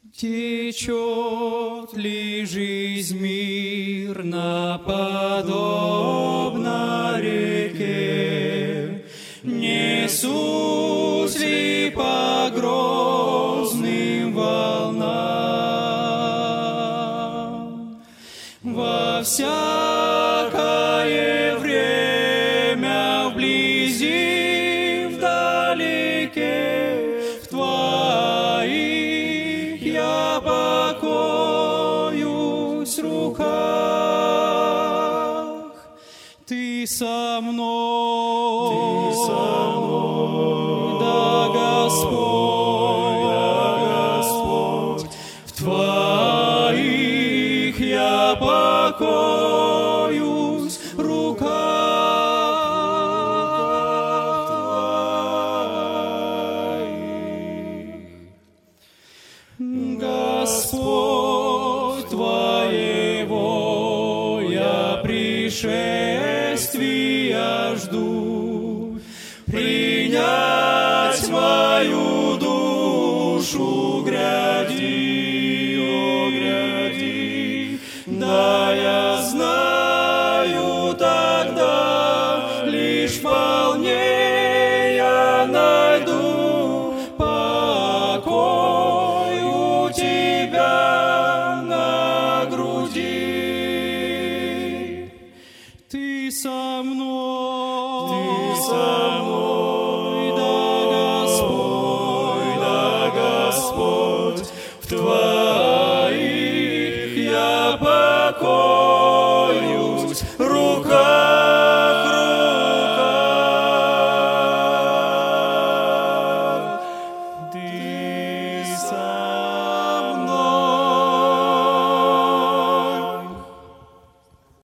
Течет ли жизнь мирно, подобно реке? Несусь ли по грозным волнам? Во всякое время, вблизи, вдалеке, в Твоих я покоюсь руках. Ты со мной, да, Господь, в Твоих я покоюсь Господь, Твоего я пришествия жду, принять мою душу гряди, о гряди, да я знаю тогда лишь вполне я найду покой у Тебя на груди. Ты со мной, да, Господь, в Твоих